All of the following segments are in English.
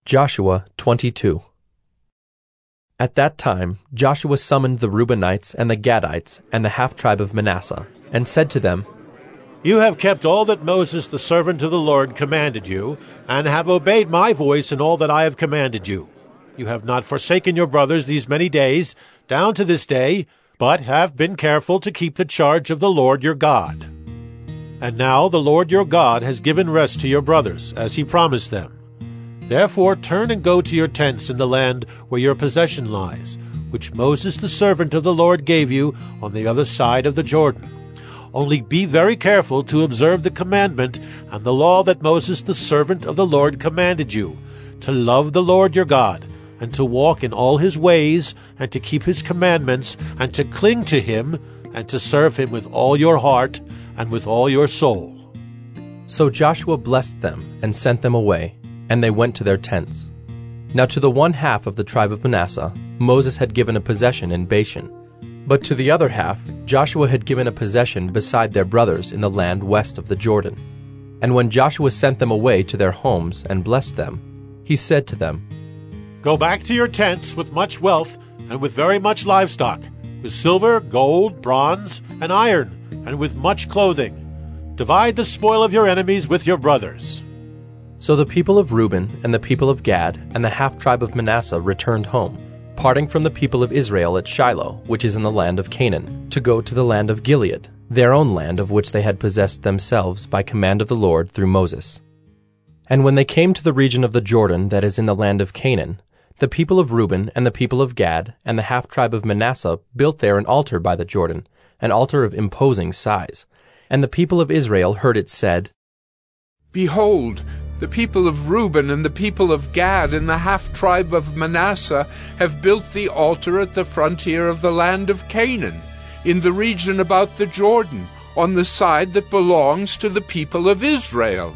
Joshua 22. At that time Joshua summoned the Reubenites and the Gadites and the half-tribe of Manasseh, and said to them, You have kept all that Moses the servant of the Lord commanded you, and have obeyed my voice in all that I have commanded you. You have not forsaken your brothers these many days, down to this day, but have been careful to keep the charge of the Lord your God. And now the Lord your God has given rest to your brothers, as he promised them. Therefore turn and go to your tents in the land where your possession lies, which Moses the servant of the Lord gave you on the other side of the Jordan. Only be very careful to observe the commandment and the law that Moses the servant of the Lord commanded you, to love the Lord your God, and to walk in all his ways, and to keep his commandments, and to cling to him, and to serve him with all your heart and with all your soul. So Joshua blessed them and sent them away, and they went to their tents. Now to the one half of the tribe of Manasseh Moses had given a possession in Bashan, but to the other half Joshua had given a possession beside their brothers in the land west of the Jordan. And when Joshua sent them away to their homes and blessed them, he said to them, Go back to your tents with much wealth and with very much livestock, with silver, gold, bronze, and iron, and with much clothing. Divide the spoil of your enemies with your brothers. So the people of Reuben and the people of Gad and the half-tribe of Manasseh returned home, parting from the people of Israel at Shiloh, which is in the land of Canaan, to go to the land of Gilead, their own land of which they had possessed themselves by command of the Lord through Moses. And when they came to the region of the Jordan that is in the land of Canaan, the people of Reuben and the people of Gad and the half-tribe of Manasseh built there an altar by the Jordan, an altar of imposing size. And the people of Israel heard it said, Behold, the people of Reuben and the people of Gad and the half-tribe of Manasseh have built the altar at the frontier of the land of Canaan, in the region about the Jordan, on the side that belongs to the people of Israel.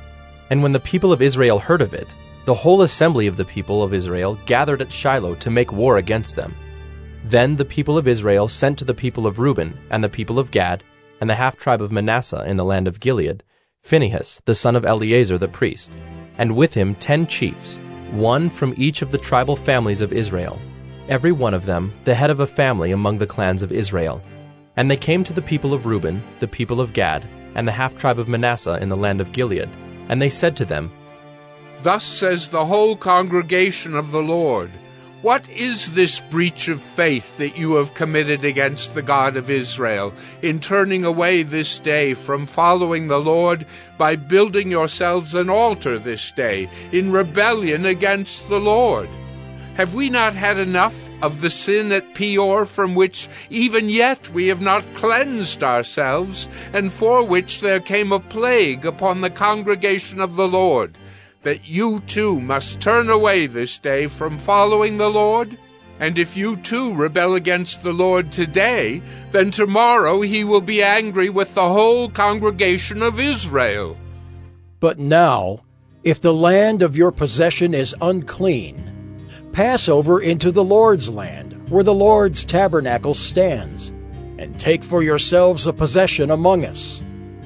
And when the people of Israel heard of it, the whole assembly of the people of Israel gathered at Shiloh to make war against them. Then the people of Israel sent to the people of Reuben and the people of Gad and the half-tribe of Manasseh in the land of Gilead Phinehas, the son of Eleazar the priest, and with him 10 chiefs, one from each of the tribal families of Israel, every one of them the head of a family among the clans of Israel. And they came to the people of Reuben, the people of Gad, and the half-tribe of Manasseh in the land of Gilead, and they said to them, Thus says the whole congregation of the Lord, What is this breach of faith that you have committed against the God of Israel, in turning away this day from following the Lord by building yourselves an altar this day, in rebellion against the Lord? Have we not had enough of the sin at Peor, from which even yet we have not cleansed ourselves, and for which there came a plague upon the congregation of the Lord, that you too must turn away this day from following the Lord? And if you too rebel against the Lord today, then tomorrow he will be angry with the whole congregation of Israel. But now, if the land of your possession is unclean, pass over into the Lord's land, where the Lord's tabernacle stands, and take for yourselves a possession among us.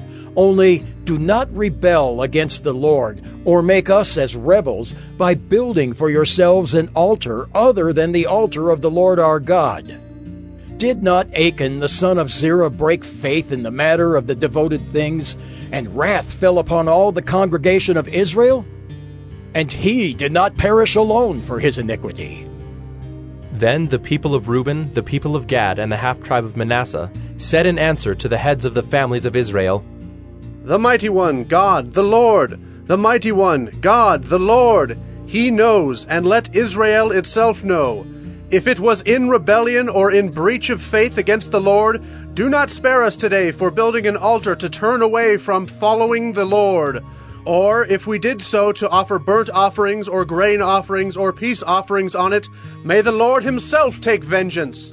Only do not rebel against the Lord, or make us as rebels, by building for yourselves an altar other than the altar of the Lord our God. Did not Achan the son of Zerah break faith in the matter of the devoted things, and wrath fell upon all the congregation of Israel? And he did not perish alone for his iniquity. Then the people of Reuben, the people of Gad, and the half-tribe of Manasseh said in answer to the heads of the families of Israel, The mighty one, God, the Lord, the mighty one, God, the Lord, he knows, and let Israel itself know. If it was in rebellion or in breach of faith against the Lord, do not spare us today for building an altar to turn away from following the Lord. Or, if we did so to offer burnt offerings or grain offerings or peace offerings on it, may the Lord himself take vengeance.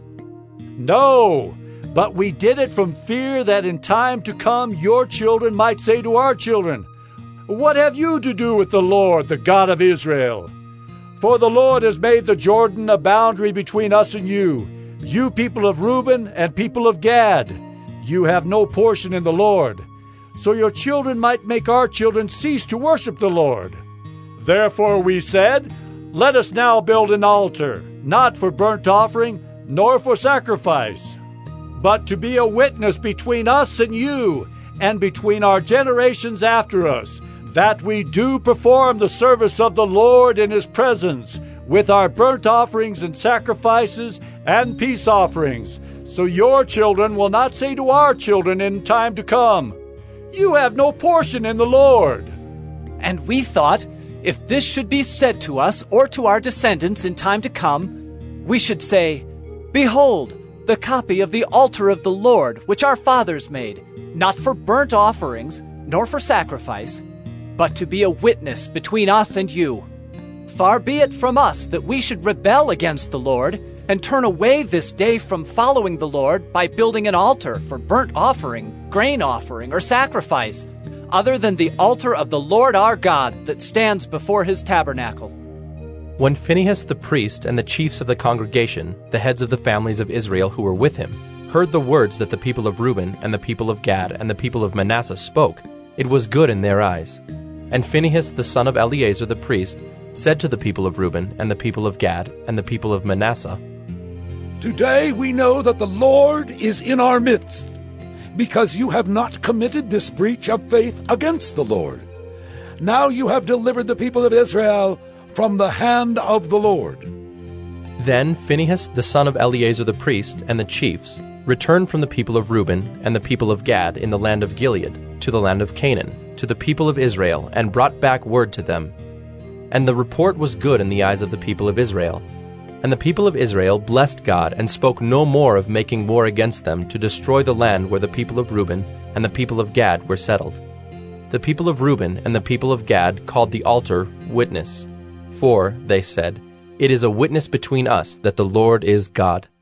No, but we did it from fear that in time to come your children might say to our children, What have you to do with the Lord, the God of Israel? For the Lord has made the Jordan a boundary between us and you people of Reuben and people of Gad. You have no portion in the Lord. So your children might make our children cease to worship the Lord. Therefore we said, Let us now build an altar, not for burnt offering, nor for sacrifice, but to be a witness between us and you, and between our generations after us, that we do perform the service of the Lord in his presence, with our burnt offerings and sacrifices and peace offerings, so your children will not say to our children in time to come, You have no portion in the Lord. And we thought, if this should be said to us or to our descendants in time to come, we should say, Behold, the copy of the altar of the Lord, which our fathers made, not for burnt offerings, nor for sacrifice, but to be a witness between us and you. Far be it from us that we should rebel against the Lord, and turn away this day from following the Lord by building an altar for burnt offering, grain offering, or sacrifice, other than the altar of the Lord our God that stands before his tabernacle. When Phinehas the priest and the chiefs of the congregation, the heads of the families of Israel who were with him, heard the words that the people of Reuben and the people of Gad and the people of Manasseh spoke, it was good in their eyes. And Phinehas the son of Eleazar the priest said to the people of Reuben and the people of Gad and the people of Manasseh, Today we know that the Lord is in our midst, because you have not committed this breach of faith against the Lord. Now you have delivered the people of Israel from the hand of the Lord. Then Phinehas the son of Eleazar the priest and the chiefs returned from the people of Reuben and the people of Gad in the land of Gilead to the land of Canaan, to the people of Israel, and brought back word to them. And the report was good in the eyes of the people of Israel. And the people of Israel blessed God and spoke no more of making war against them to destroy the land where the people of Reuben and the people of Gad were settled. The people of Reuben and the people of Gad called the altar Witness. For, they said, It is a witness between us that the Lord is God.